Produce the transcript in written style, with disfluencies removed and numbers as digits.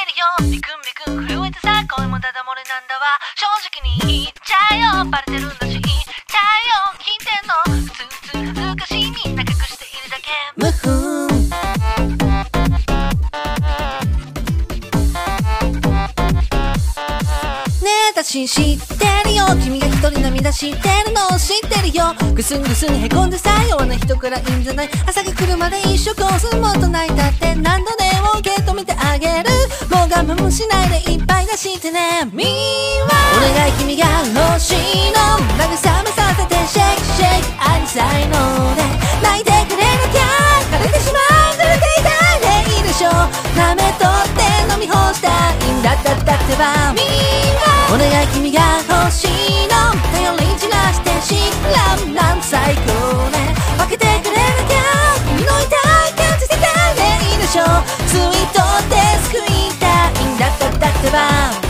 るよビクンビクン震えてさ恋もダダ漏れなんだわ正直に言っちゃえよバレてるんだし言っちゃえよ聞いてんの普通恥ずかしいみんな隠しているだけ無風ねえ私知ってるよ君が一人涙してるの知ってるよぐすんぐすんへこんでさ弱な人からいいんじゃない朝が来るまで一生コースもっと泣いたって何度でも受け止めてあげるもう我慢もしないでいっぱい出してねみんはお願い君が欲しいの慰めさせてシェイクシェイクありさいので泣いてくれなきゃ枯れてしまう濡れていたいでいいでしょ舐めとって飲み干したいんだったってばみんなお願い君が欲しいの頼り散らしてしらんなん最高ね分けてくれなきゃ君の痛い感じせたいでいいでしょスイートで救いたいんだったってば